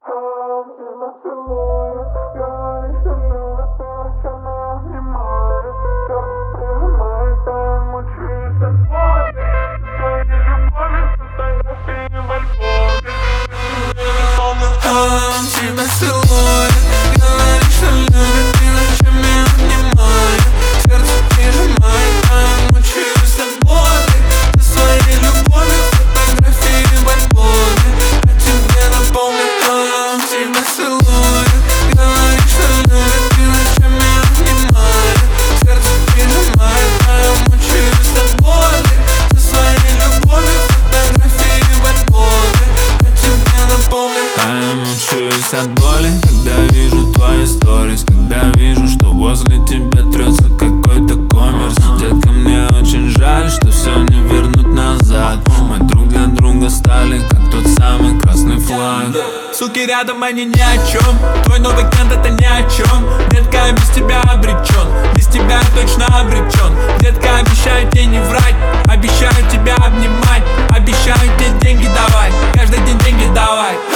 Тебя целует, говорит, что любит, и ночами обнимает, сердце прижимает, а я мучаюсь от боли. Ты своей любовью фотографии в альбоме, а тебе напомню, тебя целует, говорит, что любит, и ночами обнимает, сердце прижимает, а я мучаюсь от боли. Ты своей любовью фотографии в альбоме, а тебе напомню. Мучаюсь от боли, когда вижу твои сторис, когда вижу, что возле тебя трется какой-то коммерс. Детка, мне очень жаль, что все не вернуть назад. Мы друг для друга стали, как тот самый красный флаг. Суки рядом, они ни о чем. Твой новый кент это ни о чем. Детка, я без тебя обречен. Без тебя я точно обречен. Детка, обещаю тебе не врать, обещаю тебя обнимать, обещаю тебе деньги давать, каждый день деньги давай.